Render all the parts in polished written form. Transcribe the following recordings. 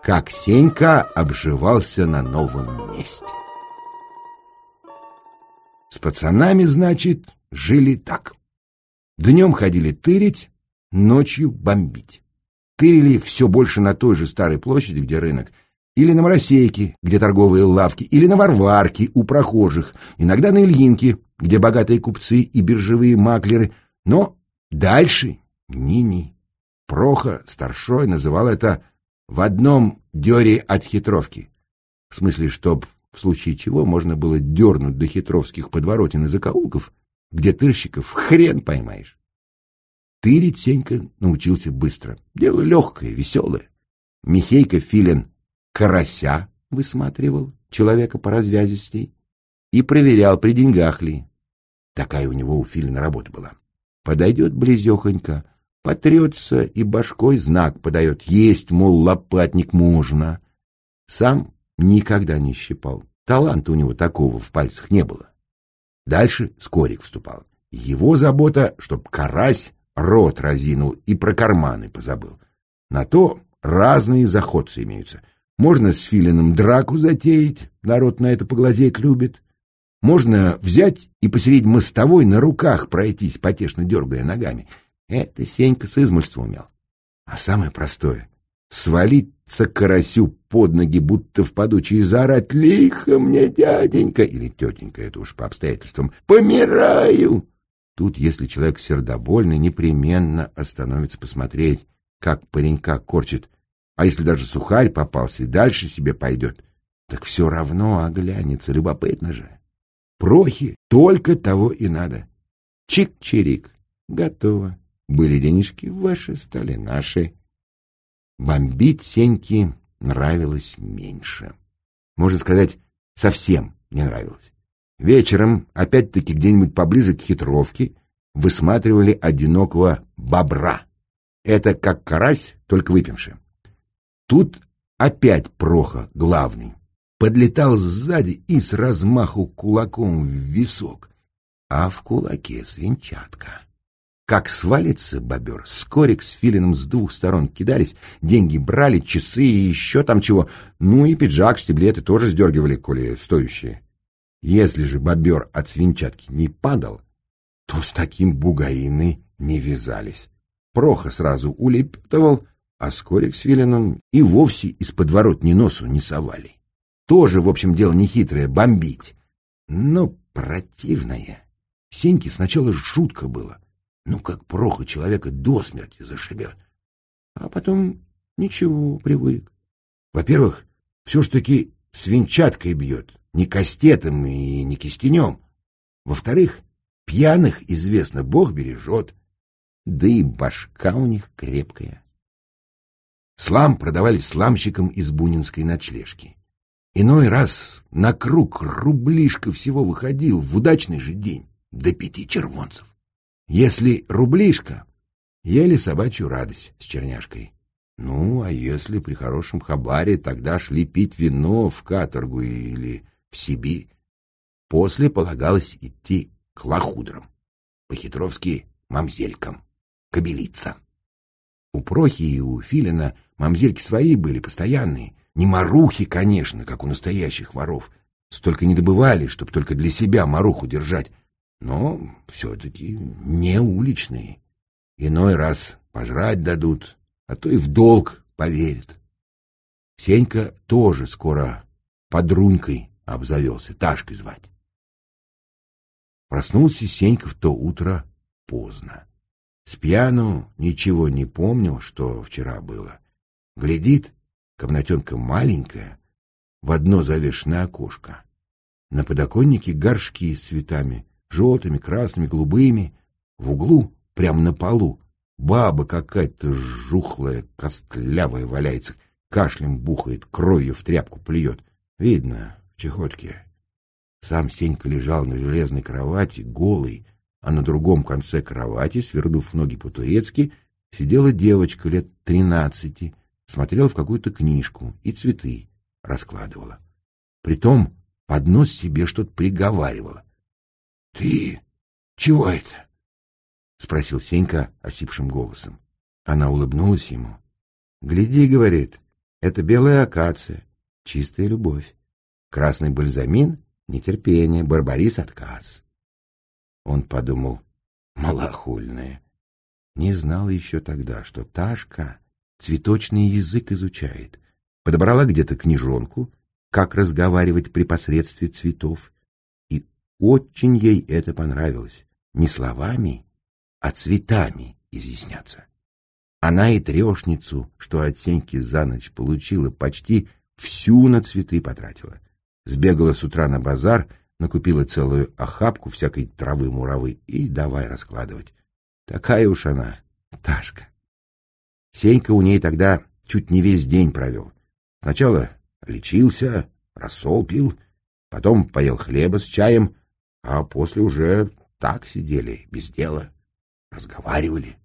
как Сенька обживался на новом месте. С пацанами, значит, жили так. Днем ходили тырить, ночью бомбить. Тырили все больше на той же старой площади, где рынок, или на Моросейке, где торговые лавки, или на Варварке у прохожих, иногда на Ильинке, где богатые купцы и биржевые маклеры, но дальше ни-ни. Проха старшой называл это «в одном дёре от хитровки», в смысле, чтоб в случае чего можно было дернуть до хитровских подворотен и закоулков, где тырщиков хрен поймаешь. Тырить Сенька научился быстро. Дело легкое, веселое. Михейка Филин карася высматривал, человека поразвязистей, и проверял, при деньгах ли. Такая у него у Филина работа была. Подойдет близехонько, потрется и башкой знак подает. Есть, мол, лопатник можно. Сам никогда не щипал. Таланта у него такого в пальцах не было. Дальше Скорик вступал. Его забота, чтоб карась рот разинул и про карманы позабыл. На то разные заходцы имеются. Можно с Филиным драку затеять, народ на это поглазеть любит. Можно взять и посередь мостовой на руках пройтись, потешно дергая ногами. Это Сенька с измольства умел. А самое простое — свалиться карасю под ноги, будто в падуче, и заорать: «Лихо мне, дяденька!» или «тетенька», это уж по обстоятельствам, «помираю!» Тут, если человек сердобольный, непременно остановится посмотреть, как паренька корчит. А если даже сухарь попался и дальше себе пойдет, так все равно оглянется, любопытно же. Прохи только того и надо. Чик-чирик, готово. Были денежки ваши, стали наши. Бомбить Сеньке нравилось меньше. Можно сказать, совсем не нравилось. Вечером, опять-таки где-нибудь поближе к хитровке, высматривали одинокого бобра. Это как карась, только выпивший. Тут опять Проха главный. Подлетал сзади и с размаху кулаком в висок. А в кулаке свинчатка. Как свалится бобер, Скорик с Филиным с двух сторон кидались, деньги брали, часы и еще там чего. Ну и пиджак, штиблеты тоже сдергивали, коли стоящие. Если же бобер от свинчатки не падал, то с таким бугаины не вязались. Проха сразу улепетывал, а Скорик с Филиным и вовсе из подворотни носу не совали. Тоже, в общем, дело нехитрое — бомбить. Но противное. Сеньке сначала жутко было. Ну, как Проха человека до смерти зашибет. А потом ничего, привык. Во-первых, все ж таки свинчаткой бьет, не кастетом и не кистенем. Во-вторых, пьяных, известно, Бог бережет. Да и башка у них крепкая. Слам продавали сламщикам из бунинской ночлежки. Иной раз на круг рублишко всего выходил в удачный же день, до 5 червонцев. Если рублишко, ели собачью радость с черняшкой. Ну, а если при хорошем хабаре, тогда шли пить вино в каторгу или в Сибирь. После полагалось идти к лохудрам, по-хитровски мамзелькам, кобелиться. У Прохи и у Филина мамзельки свои были, постоянные. Не марухи, конечно, как у настоящих воров. Столько не добывали, чтоб только для себя маруху держать. Но все-таки не уличные. Иной раз пожрать дадут, а то и в долг поверят. Сенька тоже скоро подрунькой обзавелся, Ташкой звать. Проснулся Сенька в то утро поздно. Спьяну ничего не помнил, что вчера было. Глядит, комнатенка маленькая, в одно завешенное окошко. На подоконнике горшки с цветами, желтыми, красными, голубыми. В углу, прямо на полу, баба какая-то жухлая, костлявая валяется, кашлем бухает, кровью в тряпку плюет. Видно, в чехотке. Сам Сенька лежал на железной кровати, голый, а на другом конце кровати, свернув ноги по-турецки, сидела девочка лет 13, смотрела в какую-то книжку и цветы раскладывала. Притом под нос себе что-то приговаривала. — Ты чего это? — спросил Сенька осипшим голосом. Она улыбнулась ему. — Гляди, — говорит, — Это белая акация, чистая любовь. Красный бальзамин — нетерпение, барбарис — отказ. Он подумал: малохольная. Не знал еще тогда, что Ташка цветочный язык изучает. Подобрала где-то книжонку, как разговаривать при посредстве цветов. И очень ей это понравилось. Не словами, а цветами изъясняться. Она и трешницу, что от Сеньки за ночь получила, почти всю на цветы потратила. Сбегала с утра на базар, накупила целую охапку всякой травы-муравы и давай раскладывать. Такая уж она, Ташка. Сенька у ней тогда чуть не весь день провел. Сначала лечился, рассол пил, потом поел хлеба с чаем, а после уже так сидели, без дела, разговаривали.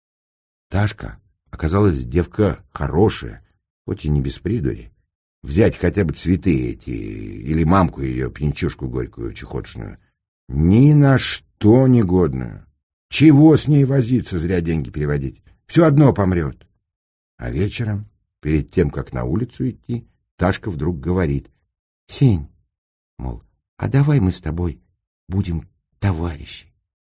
Ташка оказалась девка хорошая, хоть и не без придури. Взять хотя бы цветы эти, или мамку ее, пьянчушку горькую, чехотшную, ни на что негодную. Чего с ней возиться, зря деньги переводить? Все одно помрет. А вечером, перед тем, как на улицу идти, Ташка вдруг говорит: «Сень, мол, а давай мы с тобой будем товарищи».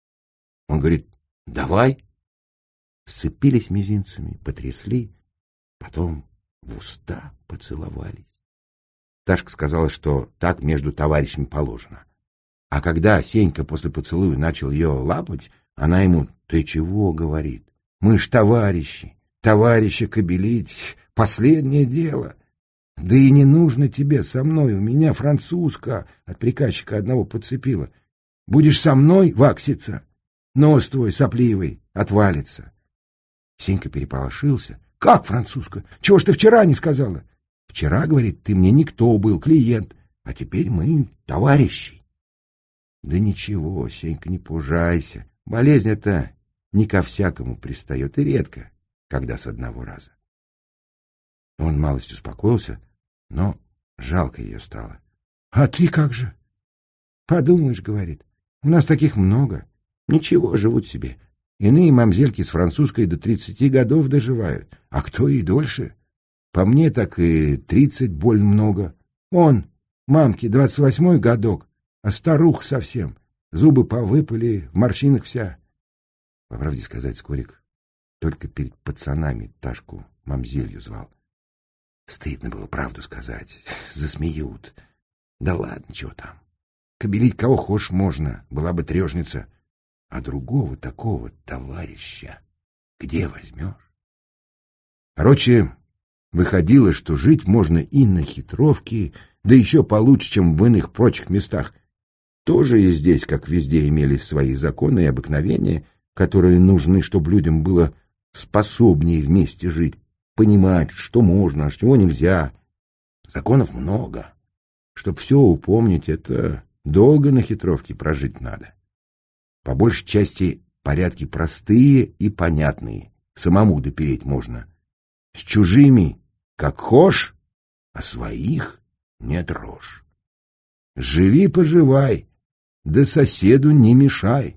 Он говорит: «Давай». Сцепились мизинцами, потрясли, потом в уста поцеловались. Ташка сказала, что так между товарищами положено. А когда Сенька после поцелуя начал ее лапать, она ему: «Ты чего?» — говорит. «Мы ж товарищи. Товарища кобелить — последнее дело. Да и не нужно тебе со мной, у меня французка от приказчика одного подцепила. Будешь со мной вакситься, нос твой сопливый отвалится». Сенька переполошился. «Как французка? Чего ж ты вчера не сказала?» «Вчера, — говорит, — ты мне никто был, клиент, а теперь мы товарищи». «Да ничего, Сенька, не пужайся. Болезнь эта не ко всякому пристает и редко, когда с одного раза». Он малость успокоился, но жалко ее стало. «А ты как же?» «Подумаешь, — говорит, — у нас таких много. Ничего, живут себе. Иные мамзельки с французской до 30 годов доживают, а кто и дольше. По мне так и 30 больно много. Он, мамке 28-й годок, а старух совсем. Зубы повыпали, в морщинах вся». По правде сказать, Скорик только перед пацанами Ташку мамзелью звал. Стыдно было правду сказать, засмеют. Да ладно, чего там. Кобелить кого хочешь можно, была бы трешница. А другого такого товарища где возьмешь? Короче, выходило, что жить можно и на Хитровке, да еще получше, чем в иных прочих местах. Тоже и здесь, как везде, имелись свои законы и обыкновения, которые нужны, чтобы людям было способнее вместе жить, понимать, что можно, а чего нельзя. Законов много. Чтоб все упомнить, это долго на Хитровке прожить надо. По большей части порядки простые и понятные, самому допереть можно. С чужими как хошь, а своих не трожь. Живи-поживай, да соседу не мешай.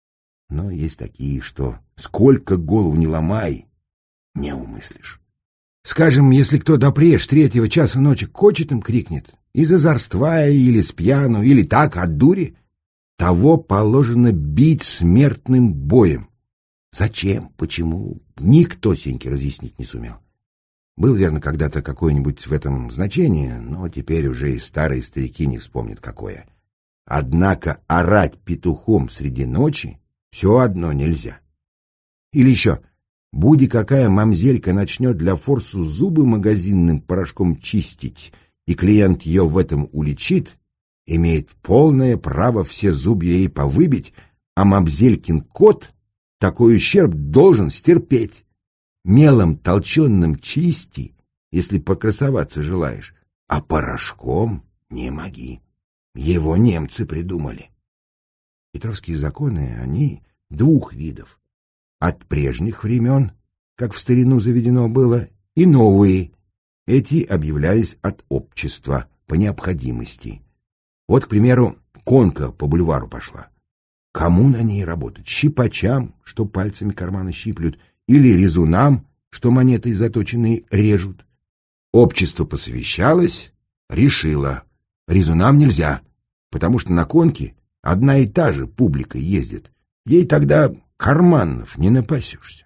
Но есть такие, что сколько голову не ломай, не умыслишь. Скажем, если кто допреж 3 часа ночи кочетом крикнет, из озорства или с пьяну, или так, от дури, того положено бить смертным боем. Зачем, почему, никто Сеньке разъяснить не сумел. Был, верно, когда-то какое-нибудь в этом значение, но теперь уже и старые старики не вспомнят какое. Однако орать петухом среди ночи все одно нельзя. Или еще, буди какая мамзелька начнет для форсу зубы магазинным порошком чистить, и клиент ее в этом уличит, имеет полное право все зубья ей повыбить, а мамзелькин кот такой ущерб должен стерпеть. Мелом толченым чисти, если покрасоваться желаешь, а порошком не моги. Его немцы придумали. Петровские законы, они двух видов. От прежних времен, как в старину заведено было, и новые. Эти объявлялись от общества по необходимости. Вот, к примеру, конка по бульвару пошла. Кому на ней работать? Щипачам, что пальцами карманы щиплют, или резунам, что монетой заточенные режут. Общество посовещалось, решило: резунам нельзя, потому что на конке одна и та же публика ездит. Ей тогда карманов не напасешься.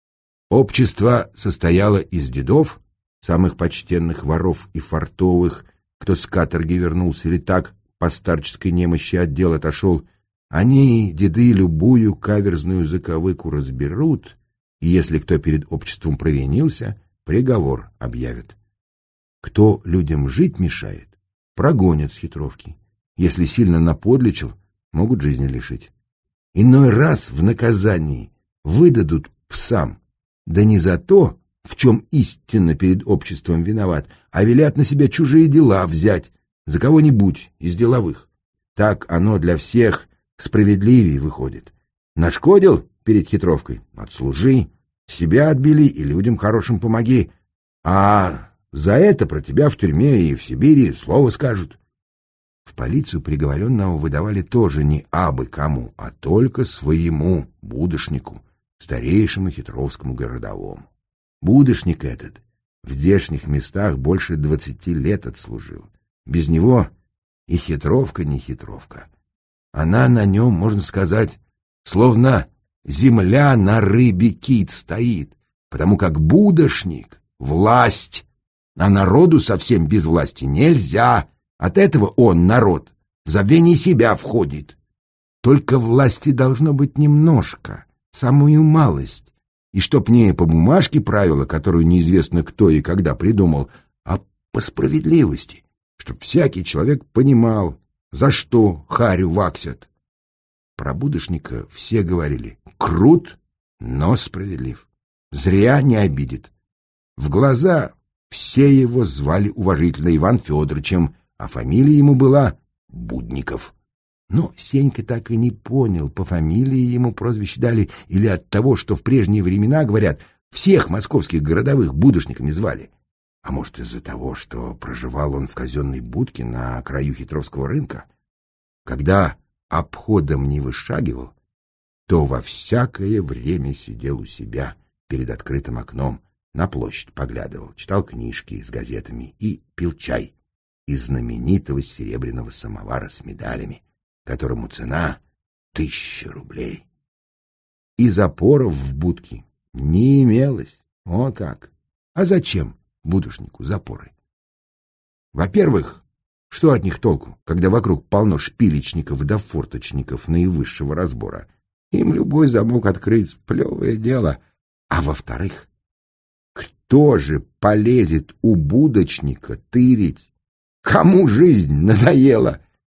Общество состояло из дедов, самых почтенных воров и фартовых, кто с каторги вернулся или так по старческой немощи от дел отошел. Они, деды, любую каверзную заковыку разберут, и если кто перед обществом провинился, приговор объявят. Кто людям жить мешает, прогонят с хитровки. Если сильно наподличил, могут жизни лишить. Иной раз в наказании выдадут псам, да не за то, в чем истинно перед обществом виноват, а велят на себя чужие дела взять за кого-нибудь из деловых. Так оно для всех справедливее выходит. Нашкодил перед хитровкой — отслужи, себя отбели и людям хорошим помоги, а за это про тебя в тюрьме и в Сибири слово скажут. В полицию приговоренного выдавали тоже не абы кому, а только своему будошнику, старейшему хитровскому городовому. Будошник этот в здешних местах больше 20 лет отслужил. Без него и хитровка не хитровка. Она на нем, можно сказать, словно земля на рыбе кит стоит, потому как будошник — власть, а народу совсем без власти нельзя. От этого он, народ, в забвение себя входит. Только власти должно быть немножко, самую малость, и чтоб не по бумажке правила, которую неизвестно кто и когда придумал, а по справедливости, чтоб всякий человек понимал, за что харю ваксят. Про будошника все говорили: крут, но справедлив, зря не обидит. В глаза все его звали уважительно Иван Федоровичем, а фамилия ему была Будников. Но Сенька так и не понял, по фамилии ему прозвище дали или от того, что в прежние времена, говорят, всех московских городовых будошниками звали. А может, из-за того, что проживал он в казенной будке на краю Хитровского рынка? Когда обходом не вышагивал, то во всякое время сидел у себя перед открытым окном, на площадь поглядывал, читал книжки с газетами и пил чай из знаменитого серебряного самовара с медалями, которому цена 1000 рублей. И запоров в будке не имелось. О как! А зачем будошнику запоры? Во-первых, что от них толку, когда вокруг полно шпилечников да форточников наивысшего разбора? Им любой замок открыть — плевое дело. А во-вторых, кто же полезет у будочника тырить? Кому жизнь надоела?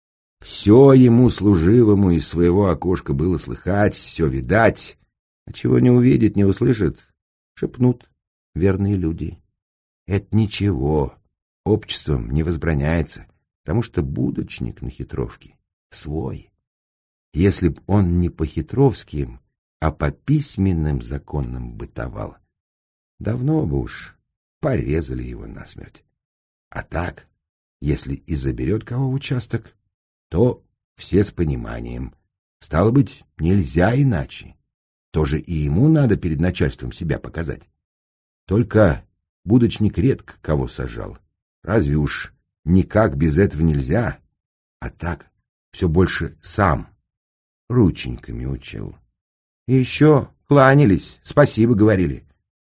Все ему служивому из своего окошка было слыхать, все видать. А чего не увидит, не услышит, шепнут верные люди. Это ничего, обществом не возбраняется, потому что будочник на хитровке свой. Если б он не по хитровским, а по письменным законам бытовал, давно бы уж порезали его насмерть. А так, если и заберет кого в участок, то все с пониманием. Стало быть, нельзя иначе. Тоже и ему надо перед начальством себя показать. Только будочник редко кого сажал. Разве уж никак без этого нельзя? А так все больше сам рученьками учил. И еще кланялись, спасибо говорили.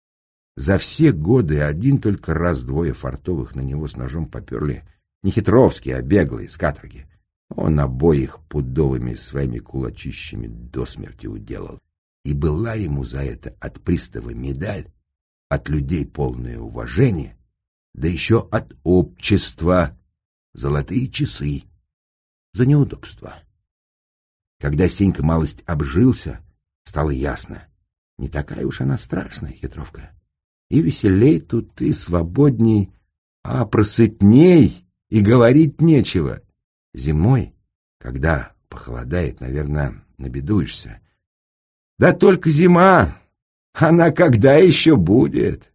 За все годы один только раз двое фартовых на него с ножом поперли. Не хитровские, а беглые, с каторги. Он обоих пудовыми своими кулачищами до смерти уделал. И была ему за это от пристава медаль, от людей полное уважение, да еще от общества золотые часы за неудобства. Когда Сенька малость обжился, стало ясно, не такая уж она страшная хитровка. И веселей тут, и свободней, а просытней и говорить нечего. Зимой, когда похолодает, наверное, набедуешься. Да только зима, она когда еще будет?